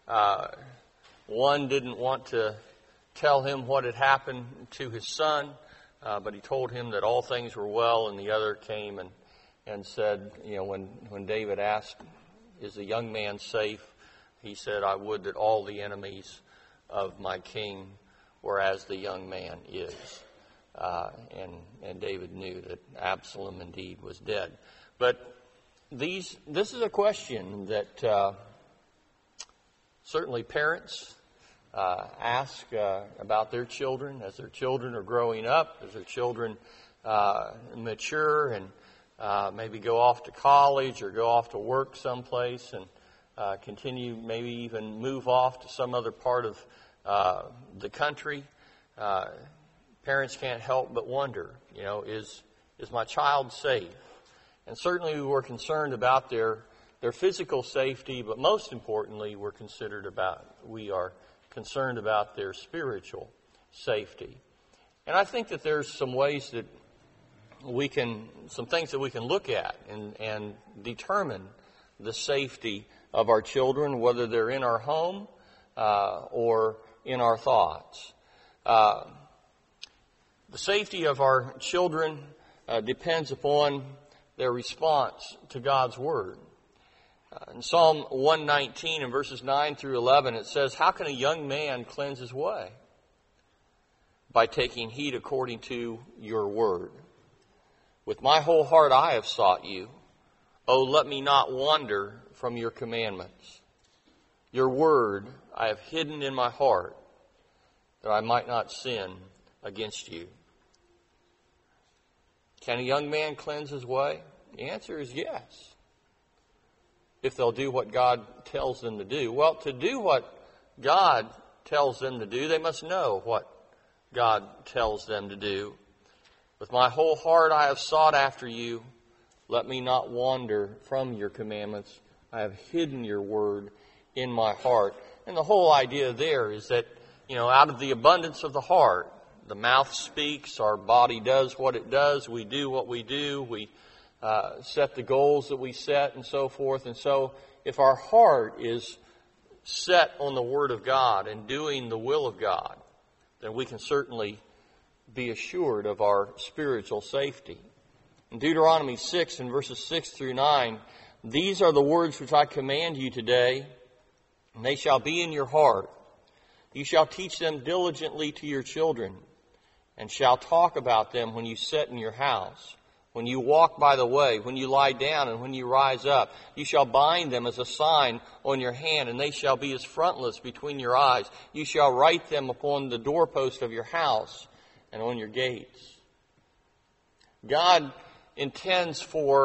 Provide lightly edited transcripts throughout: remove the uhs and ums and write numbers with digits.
One didn't want to tell him what had happened to his son, but he told him that all things were well, and the other came and said, when David asked, "Is the young man safe?" he said, "I would that all the enemies of my king were as the young man is." And David knew that Absalom indeed was dead. But this is a question that certainly parents ask about their children as their children are growing up, as their children mature and maybe go off to college or go off to work someplace and continue, maybe even move off to some other part of the country. Parents can't help but wonder, is my child safe? And certainly we're concerned about their physical safety, but most importantly, we are concerned about their spiritual safety. And I think that there's some ways that some things that we can look at and determine the safety of our children, whether they're in our home or in our thoughts. The safety of our children depends upon their response to God's Word. In Psalm 119 and verses 9 through 11, it says, "How can a young man cleanse his way? By taking heed according to your word. With my whole heart I have sought you. Oh, let me not wander from your commandments. Your word I have hidden in my heart, that I might not sin against you." Can a young man cleanse his way? The answer is yes, if they'll do what God tells them to do. Well, to do what God tells them to do, they must know what God tells them to do. With my whole heart I have sought after you. Let me not wander from your commandments. I have hidden your word in my heart. And the whole idea there is that, out of the abundance of the heart, the mouth speaks, our body does what it does, we do what we do, we set the goals that we set and so forth. And so if our heart is set on the Word of God and doing the will of God, then we can certainly be assured of our spiritual safety. In Deuteronomy 6 and verses 6 through 9, "These are the words which I command you today, and they shall be in your heart. You shall teach them diligently to your children, and shall talk about them when you sit in your house, when you walk by the way, when you lie down, and when you rise up. You shall bind them as a sign on your hand, and they shall be as frontlets between your eyes. You shall write them upon the doorpost of your house and on your gates." God intends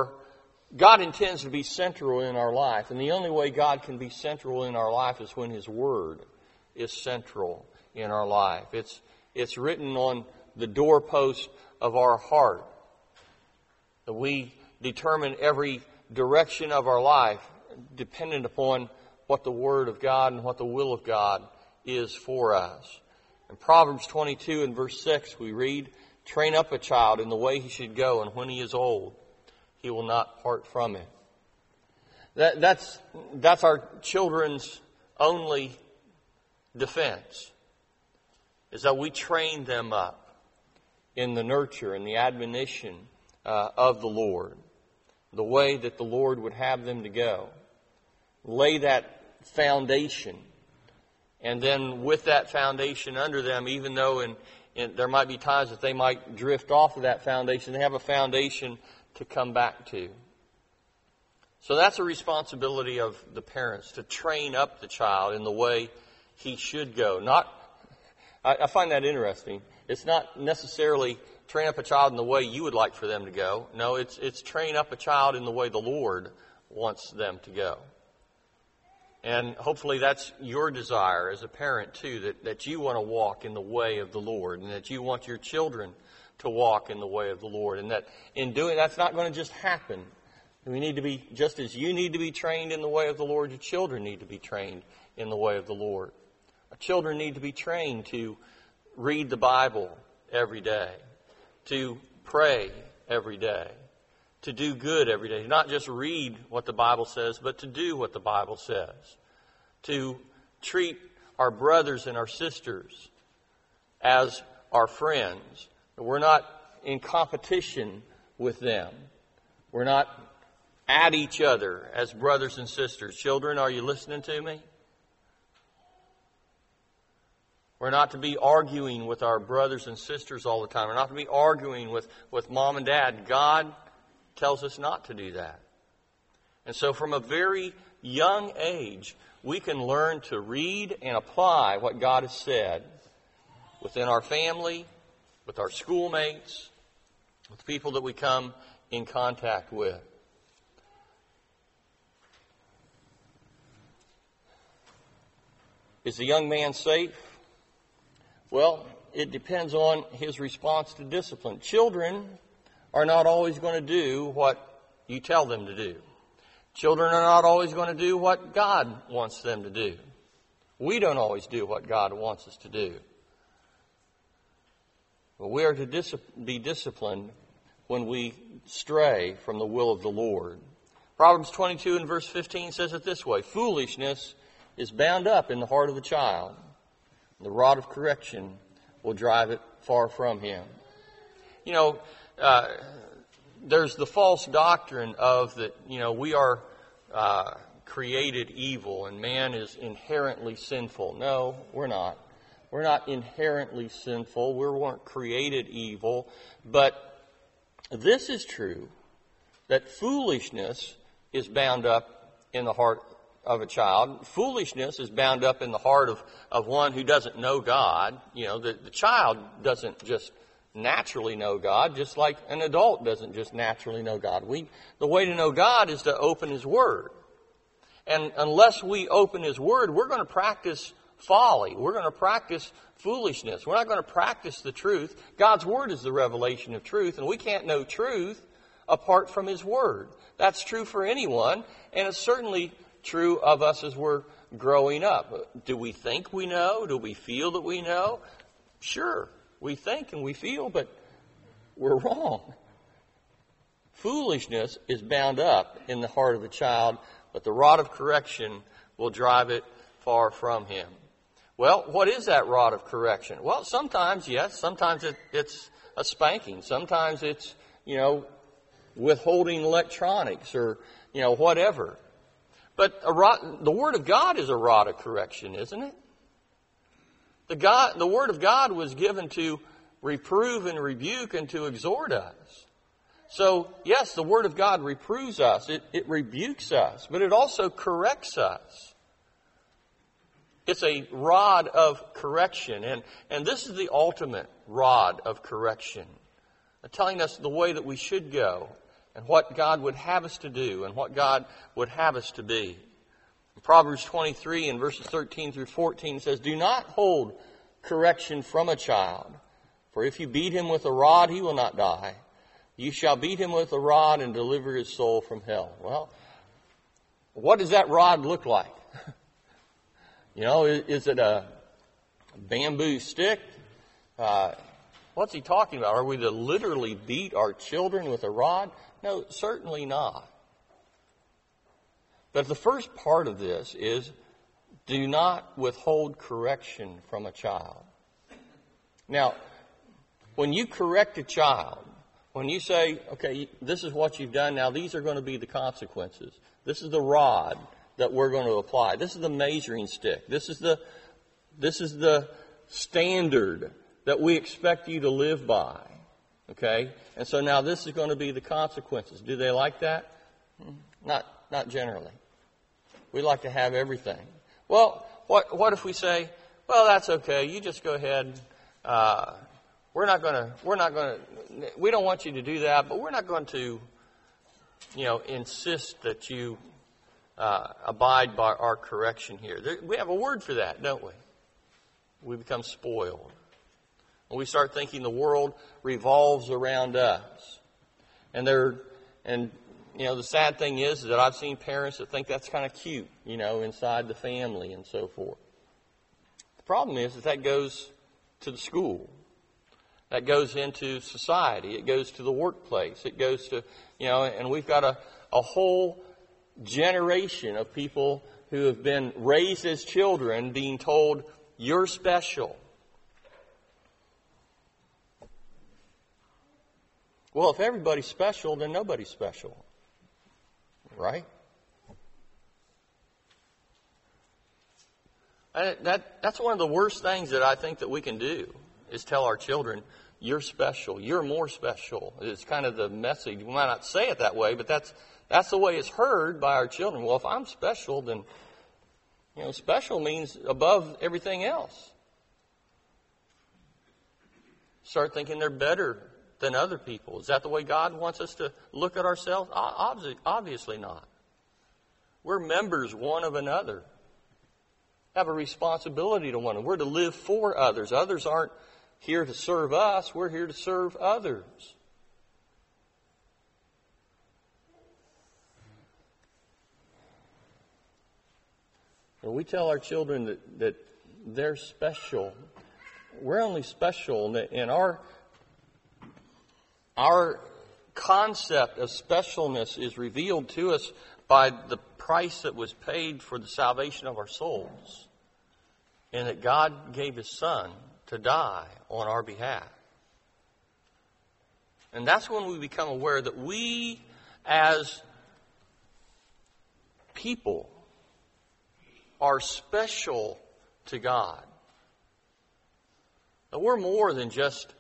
to be central in our life. And the only way God can be central in our life is when His Word is central in our life. It's written on the doorpost of our heart. That we determine every direction of our life dependent upon what the Word of God and what the will of God is for us. In Proverbs 22 and verse 6 we read, "Train up a child in the way he should go, and when he is old, he will not part from it." That's our children's only defense, is that we train them up in the nurture and the admonition of the Lord, the way that the Lord would have them to go. Lay that foundation, and then with that foundation under them, even though there might be times that they might drift off of that foundation, they have a foundation to come back to. So that's a responsibility of the parents, to train up the child in the way he should go. I find that interesting. It's not necessarily train up a child in the way you would like for them to go. No, it's train up a child in the way the Lord wants them to go. And hopefully that's your desire as a parent too, that you want to walk in the way of the Lord, and that you want your children to walk in the way of the Lord. And that in doing that's not going to just happen. We need to be, just as you need to be trained in the way of the Lord, your children need to be trained in the way of the Lord. Our children need to be trained to read the Bible every day, to pray every day, to do good every day. Not just read what the Bible says, but to do what the Bible says. To treat our brothers and our sisters as our friends. We're not in competition with them. We're not at each other as brothers and sisters. Children, are you listening to me? We're not to be arguing with our brothers and sisters all the time. We're not to be arguing with mom and dad. God tells us not to do that. And so from a very young age, we can learn to read and apply what God has said within our family, with our schoolmates, with people that we come in contact with. Is the young man safe? Well, it depends on his response to discipline. Children are not always going to do what you tell them to do. Children are not always going to do what God wants them to do. We don't always do what God wants us to do. But we are to be disciplined when we stray from the will of the Lord. Proverbs 22 and verse 15 says it this way: foolishness is bound up in the heart of a child. The rod of correction will drive it far from him. You know, there's the false doctrine of that, we are created evil and man is inherently sinful. No, we're not. We're not inherently sinful. We weren't created evil. But this is true, that foolishness is bound up in the heart of a child. Foolishness is bound up in the heart of one who doesn't know God. The child doesn't just naturally know God, just like an adult doesn't just naturally know God. The way to know God is to open His Word. And unless we open His Word, we're going to practice folly. We're going to practice foolishness. We're not going to practice the truth. God's Word is the revelation of truth, and we can't know truth apart from His Word. That's true for anyone, and it's certainly true of us as we're growing up. Do we think we know? Do we feel that we know? Sure, we think and we feel, but we're wrong. Foolishness is bound up in the heart of a child, but the rod of correction will drive it far from him. Well, what is that rod of correction? Well, sometimes, yes. Sometimes it's a spanking. Sometimes it's, withholding electronics or, whatever. But the Word of God is a rod of correction, isn't it? The Word of God was given to reprove and rebuke and to exhort us. So, yes, the Word of God reproves us. It rebukes us, but it also corrects us. It's a rod of correction, and this is the ultimate rod of correction, telling us the way that we should go and what God would have us to do and what God would have us to be. Proverbs 23 and verses 13 through 14 says, do not hold correction from a child, for if you beat him with a rod, he will not die. You shall beat him with a rod and deliver his soul from hell. Well, what does that rod look like? Is it a bamboo stick? What's he talking about? Are we to literally beat our children with a rod? No, certainly not. But the first part of this is, do not withhold correction from a child. Now, when you correct a child, when you say, okay, this is what you've done, now these are going to be the consequences. This is the rod that we're going to apply. This is the measuring stick. This is the standard that we expect you to live by. Okay? And so now this is going to be the consequences. Do they like that? Not generally. We like to have everything. Well, what if we say, well, that's okay. You just go ahead. We don't want you to do that, but we're not going to, insist that you abide by our correction here. We have a word for that, don't we? We become spoiled. When we start thinking the world revolves around us. And the sad thing is that I've seen parents that think that's kind of cute, inside the family and so forth. The problem is that goes to the school. That goes into society. It goes to the workplace. It goes to, and we've got a whole generation of people who have been raised as children being told, you're special. Well, if everybody's special, then nobody's special. Right? That's one of the worst things that I think that we can do, is tell our children, you're special, you're more special. It's kind of the message. We might not say it that way, but that's the way it's heard by our children. Well, if I'm special, then, special means above everything else. Start thinking they're better than other people. Is that the way God wants us to look at ourselves? Obviously not. We're members one of another. Have a responsibility to one another. We're to live for others. Others aren't here to serve us. We're here to serve others. When we tell our children that they're special, we're only special in our concept of specialness is revealed to us by the price that was paid for the salvation of our souls, and that God gave His Son to die on our behalf. And that's when we become aware that we, as people, are special to God. That we're more than just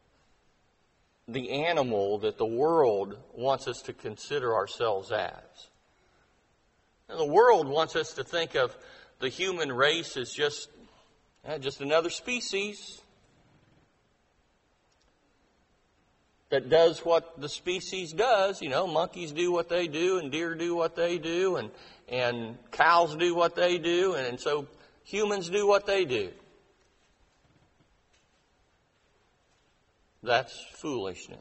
the animal that the world wants us to consider ourselves as. And the world wants us to think of the human race as just another species that does what the species does. Monkeys do what they do, and deer do what they do, and cows do what they do, and so humans do what they do. That's foolishness.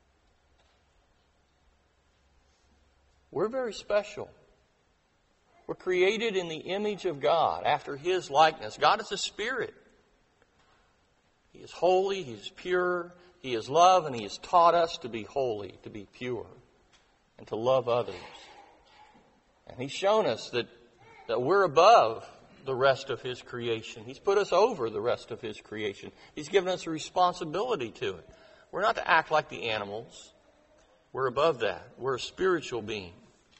We're very special. We're created in the image of God, after His likeness. God is a spirit. He is holy, He is pure, He is love, and He has taught us to be holy, to be pure, and to love others. And He's shown us that we're above the rest of His creation. He's put us over the rest of His creation. He's given us a responsibility to it. We're not to act like the animals. We're above that. We're a spiritual being.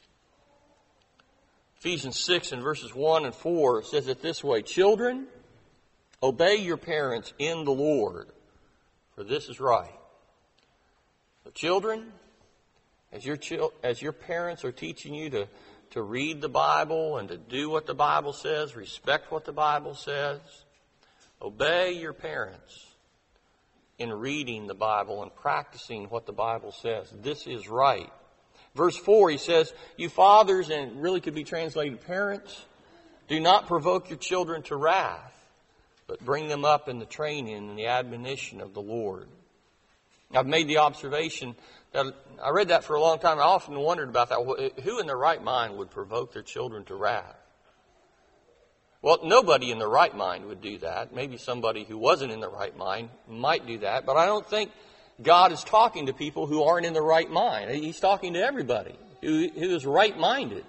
Ephesians 6 and verses 1 and 4 says it this way: Children, obey your parents in the Lord, for this is right. So children, as your parents are teaching you to read the Bible and to do what the Bible says, respect what the Bible says, obey your parents in reading the Bible and practicing what the Bible says. This is right. Verse 4, he says, you fathers, and it really could be translated parents, do not provoke your children to wrath, but bring them up in the training and the admonition of the Lord. I've made the observation that I read that for a long time. I often wondered about that. Who in their right mind would provoke their children to wrath? Well, nobody in their right mind would do that. Maybe somebody who wasn't in the right mind might do that. But I don't think God is talking to people who aren't in the right mind. He's talking to everybody who is right-minded.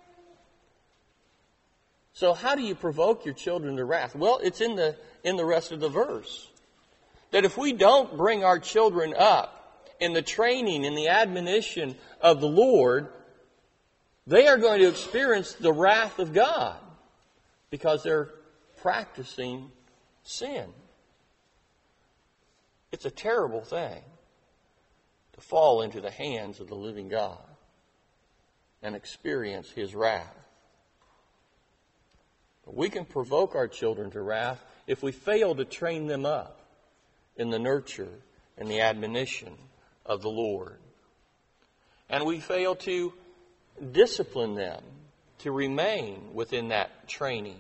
So how do you provoke your children to wrath? Well, it's in the rest of the verse. That if we don't bring our children up in the training and the admonition of the Lord, they are going to experience the wrath of God because they're practicing sin. It's a terrible thing to fall into the hands of the living God and experience His wrath. But we can provoke our children to wrath if we fail to train them up in the nurture and the admonition of the Lord. And we fail to discipline them to remain within that training.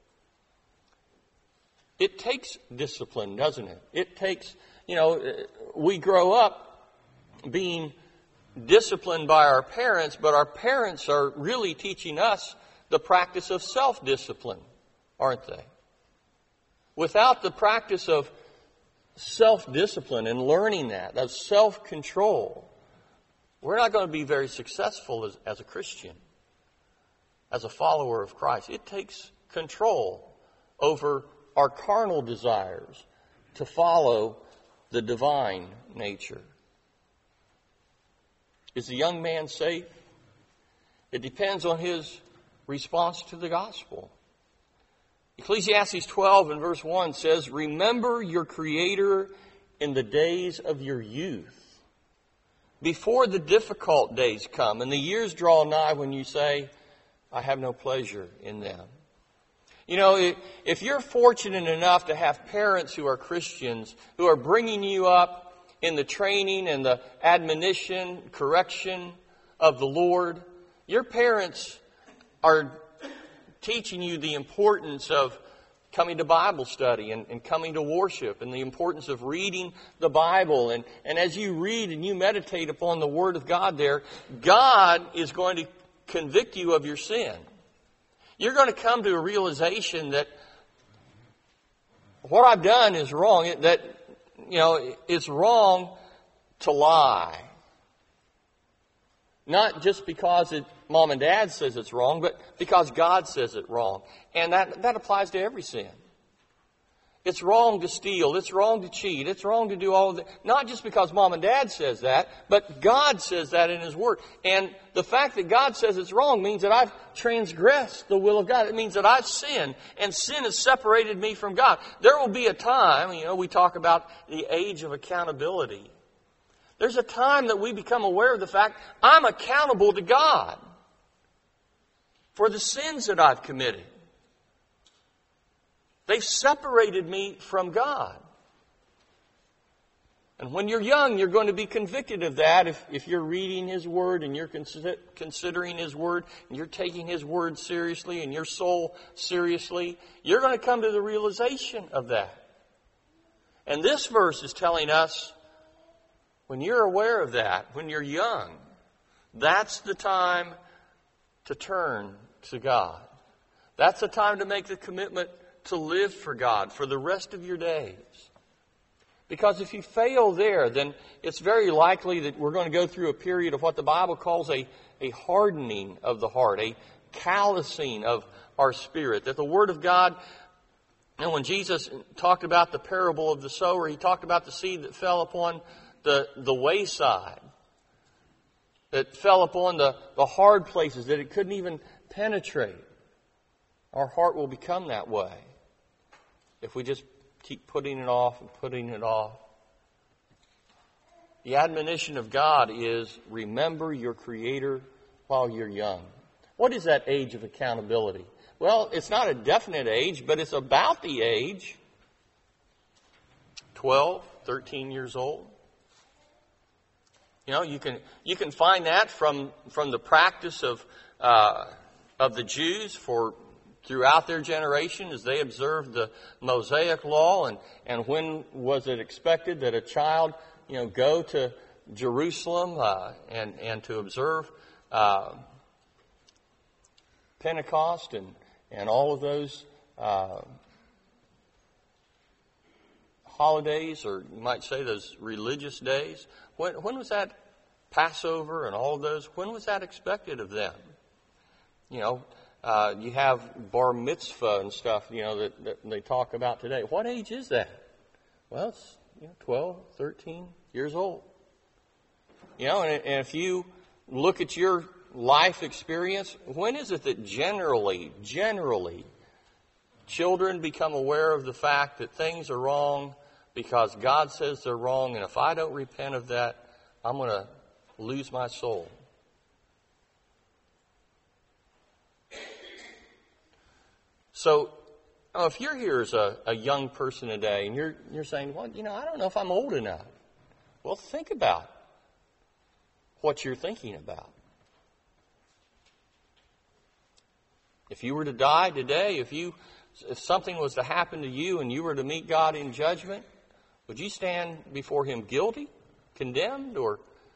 It takes discipline, doesn't it? It takes, we grow up being disciplined by our parents, but our parents are really teaching us the practice of self-discipline, aren't they? Without the practice of self-discipline and learning that, of self-control, we're not going to be very successful as a Christian. as a follower of Christ. It takes control over our carnal desires to follow the divine nature. Is the young man safe? It depends on his response to the gospel. Ecclesiastes 12 and verse 1 says, "Remember your Creator in the days of your youth, before the difficult days come and the years draw nigh when you say, I have no pleasure in them." You know, if you're fortunate enough to have parents who are Christians, who are bringing you up in the training and the admonition, correction of the Lord, your parents are teaching you the importance of coming to Bible study and coming to worship, and the importance of reading the Bible. And as you read and you meditate upon the Word of God there, God is going to convict you of your sin. You're going to come to a realization that what I've done is wrong, that, you know, it's wrong to lie. Not just because Mom and Dad says it's wrong, but because God says it's wrong. And that applies to every sin. It's wrong to steal. It's wrong to cheat. It's wrong to do all of that. Not just because Mom and Dad says that, but God says that in His Word. And the fact that God says it's wrong means that I've transgressed the will of God. It means that I've sinned, and sin has separated me from God. There will be a time, you know, we talk about the age of accountability. There's a time that we become aware of the fact I'm accountable to God for the sins that I've committed. They've separated me from God. And when you're young, you're going to be convicted of that if you're reading His Word and you're considering His Word and you're taking His Word seriously and your soul seriously. You're going to come to the realization of that. And this verse is telling us, when you're aware of that, when you're young, that's the time to turn to God. That's the time to make the commitment to live for God for the rest of your days. Because if you fail there, then it's very likely that we're going to go through a period of what the Bible calls a hardening of the heart, a callousing of our spirit. That the Word of God, and when Jesus talked about the parable of the sower, He talked about the seed that fell upon the wayside, that fell upon the hard places, that it couldn't even penetrate. Our heart will become that way if we just keep putting it off and putting it off. The admonition of God is, remember your Creator while you're young. What is that age of accountability? Well, it's not a definite age, but it's about the age 12, 13 years old. You know, you can find that from the practice of the Jews throughout their generation as they observed the Mosaic law, and when was it expected that a child, you know, go to Jerusalem and to observe Pentecost and all of those holidays, or you might say those religious days. When was that Passover and all of those? When was that expected of them? You know, you have bar mitzvah and stuff, you know, that they talk about today. What age is that? Well, it's 12, 13 years old. You know, and if you look at your life experience, when is it that generally, children become aware of the fact that things are wrong because God says they're wrong, and if I don't repent of that, I'm going to lose my soul? So, if you're here as a young person today, and you're saying, well, you know, I don't know if I'm old enough. Well, think about what you're thinking about. If you were to die today, if something was to happen to you and you were to meet God in judgment, would you stand before Him guilty, condemned, or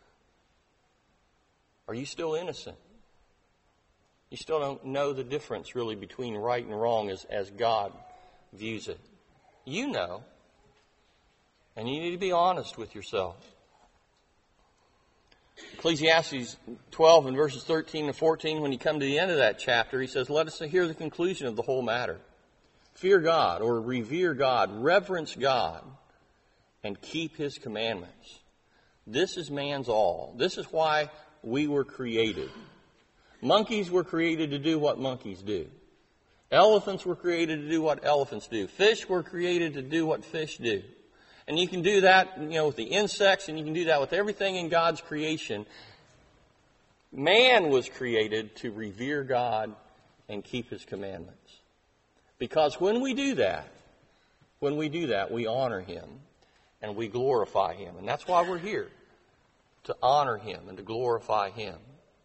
are you still innocent? You still don't know the difference really between right and wrong as God views it. You know. And you need to be honest with yourself. Ecclesiastes 12 and verses 13 and 14, when you come to the end of that chapter, he says, let us hear the conclusion of the whole matter. Fear God, or revere God, reverence God, and keep His commandments. This is man's all. This is why we were created. Monkeys were created to do what monkeys do. Elephants were created to do what elephants do. Fish were created to do what fish do. And you can do that, with the insects, and you can do that with everything in God's creation. Man was created to revere God and keep His commandments. Because when we do that, we honor Him and we glorify Him. And that's why we're here, to honor Him and to glorify Him.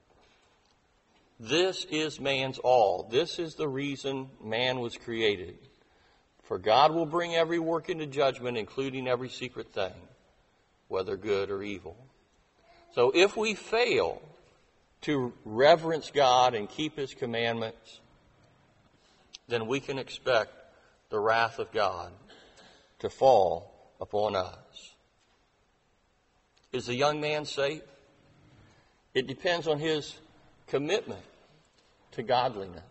This is man's all. This is the reason man was created. For God will bring every work into judgment, including every secret thing, whether good or evil. So if we fail to reverence God and keep His commandments, then we can expect the wrath of God to fall upon us. Is the young man safe? It depends on his commitment to godliness.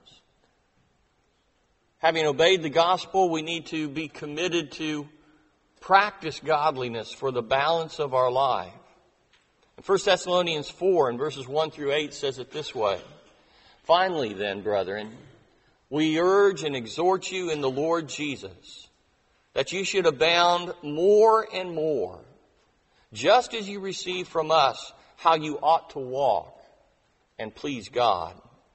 Having obeyed the gospel, we need to be committed to practice godliness for the balance of our life. 1 Thessalonians 4 and verses 1 through 8 says it this way. Finally then, brethren, we urge and exhort you in the Lord Jesus that you should abound more and more, just as you receive from us how you ought to walk and please God.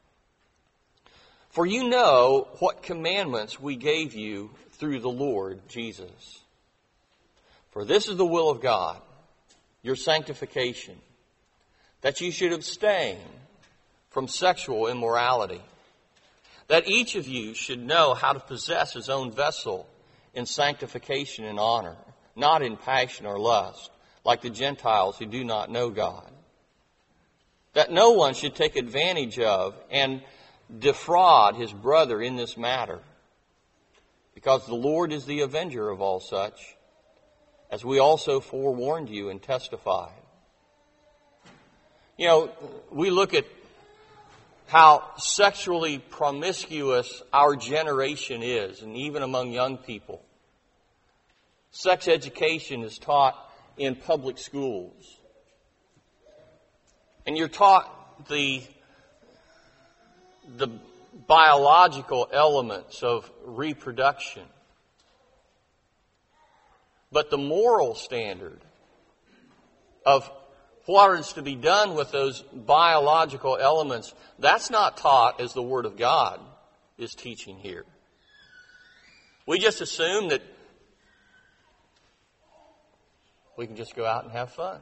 For you know what commandments we gave you through the Lord Jesus. For this is the will of God, your sanctification, that you should abstain from sexual immorality, that each of you should know how to possess his own vessel in sanctification and honor, not in passion or lust, like the Gentiles who do not know God. That no one should take advantage of and defraud his brother in this matter, because the Lord is the avenger of all such, as we also forewarned you and testified. We look at how sexually promiscuous our generation is, and even among young people. Sex education is taught in public schools. And you're taught the biological elements of reproduction. But the moral standard of what is to be done with those biological elements, that's not taught as the Word of God is teaching here. We just assume that we can just go out and have fun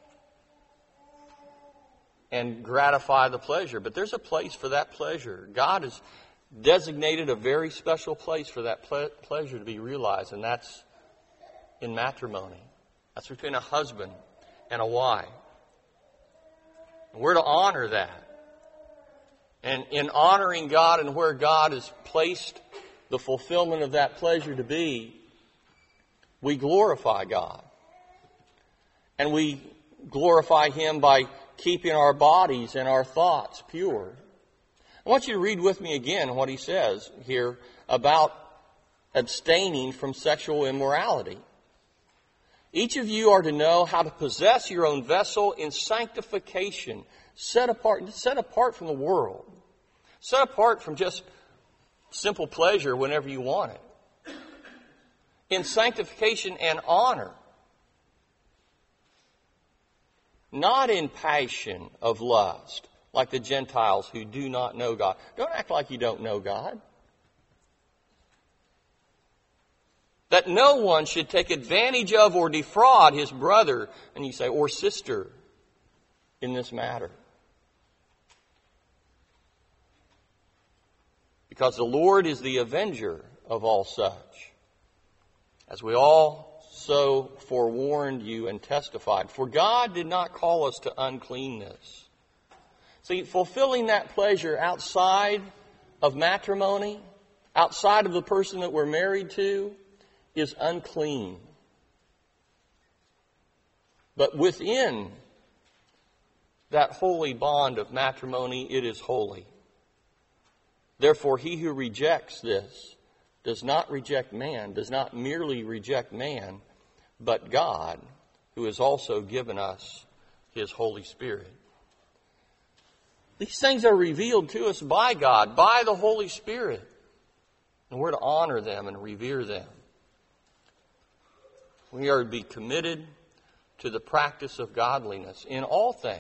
and gratify the pleasure. But there's a place for that pleasure. God has designated a very special place for that pleasure to be realized, and that's in matrimony. That's between a husband and a wife. And we're to honor that. And in honoring God and where God has placed the fulfillment of that pleasure to be, we glorify God. And we glorify Him by keeping our bodies and our thoughts pure. I want you to read with me again what he says here about abstaining from sexual immorality. Each of you are to know how to possess your own vessel in sanctification, set apart from the world, set apart from just simple pleasure whenever you want it, in sanctification and honor, not in passion of lust, like the Gentiles who do not know God. Don't act like you don't know God. That no one should take advantage of or defraud his brother, and you say, or sister, in this matter. Because the Lord is the avenger of all such, as we also forewarned you and testified. For God did not call us to uncleanness. See, fulfilling that pleasure outside of matrimony, outside of the person that we're married to, is unclean. But within that holy bond of matrimony, it is holy. Therefore, he who rejects this does not reject man, does not merely reject man, but God, who has also given us his Holy Spirit. These things are revealed to us by God, by the Holy Spirit. And we're to honor them and revere them. We are to be committed to the practice of godliness in all things.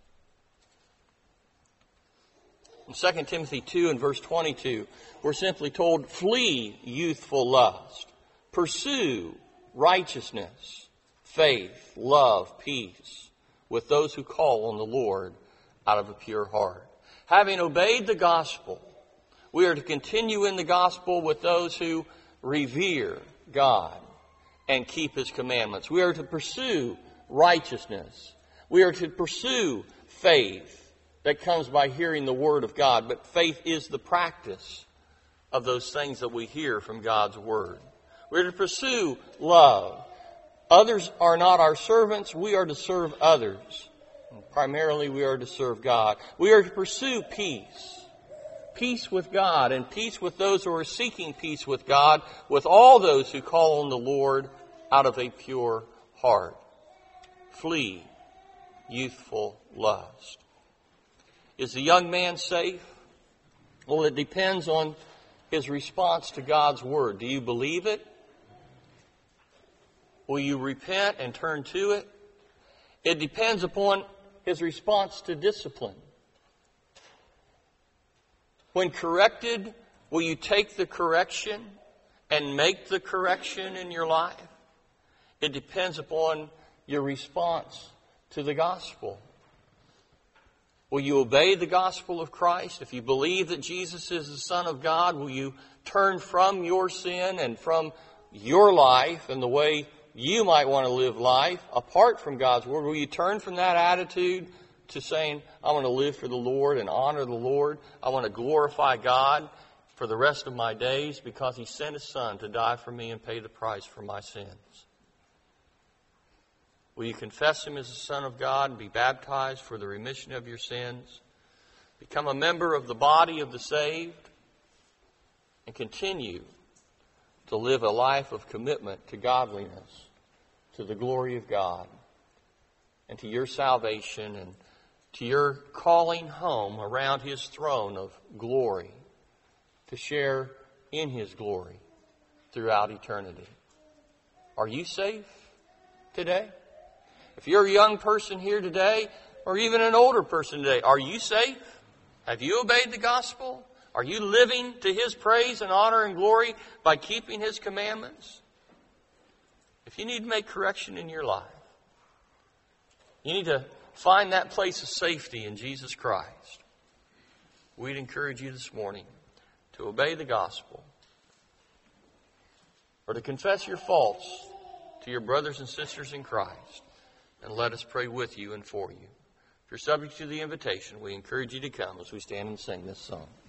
In 2 Timothy 2 and verse 22, we're simply told, flee youthful lust. Pursue righteousness, faith, love, peace with those who call on the Lord out of a pure heart. Having obeyed the gospel, we are to continue in the gospel with those who revere God and keep his commandments. We are to pursue righteousness. We are to pursue faith that comes by hearing the word of God. But faith is the practice of those things that we hear from God's word. We are to pursue love. Others are not our servants. We are to serve others. And primarily, we are to serve God. We are to pursue peace. Peace with God and peace with those who are seeking peace with God, with all those who call on the Lord out of a pure heart. Flee youthful lust. Is the young man safe? Well, it depends on his response to God's word. Do you believe it? Will you repent and turn to it? It depends upon his response to discipline. When corrected, will you take the correction and make the correction in your life? It depends upon your response to the gospel. Will you obey the gospel of Christ? If you believe that Jesus is the Son of God, will you turn from your sin and from your life and the way you might want to live life apart from God's word? Will you turn from that attitude to saying, I want to live for the Lord and honor the Lord. I want to glorify God for the rest of my days because he sent his Son to die for me and pay the price for my sins. Will you confess him as the Son of God and be baptized for the remission of your sins? Become a member of the body of the saved and continue to live a life of commitment to godliness, to the glory of God, and to your salvation and to your calling home around his throne of glory to share in his glory throughout eternity. Are you safe today? If you're a young person here today, or even an older person today, are you safe? Have you obeyed the gospel? Are you living to his praise and honor and glory by keeping his commandments? If you need to make correction in your life, you need to find that place of safety in Jesus Christ. We'd encourage you this morning to obey the gospel or to confess your faults to your brothers and sisters in Christ. And let us pray with you and for you. If you're subject to the invitation, we encourage you to come as we stand and sing this song.